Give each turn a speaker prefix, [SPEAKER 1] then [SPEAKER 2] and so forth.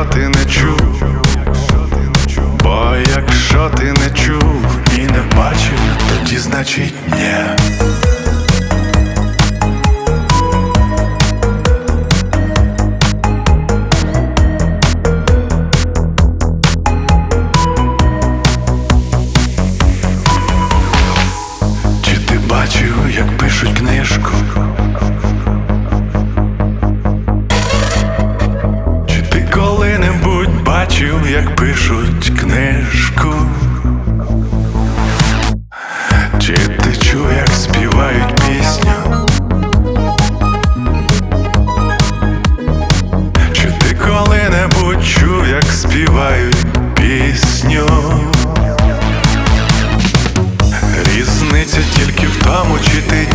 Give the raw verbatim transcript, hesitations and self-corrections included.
[SPEAKER 1] якщо ти не чув, бо якщо ти не чув і не бачив, тоді значить ні. Бачив, як пишуть книжку, чи ти коли-небудь бачив, як пишуть книжку? Чи ти чув, як співають пісню? Чи ти коли-небудь чув, як співають пісню? Різниця тільки в тому, чи ти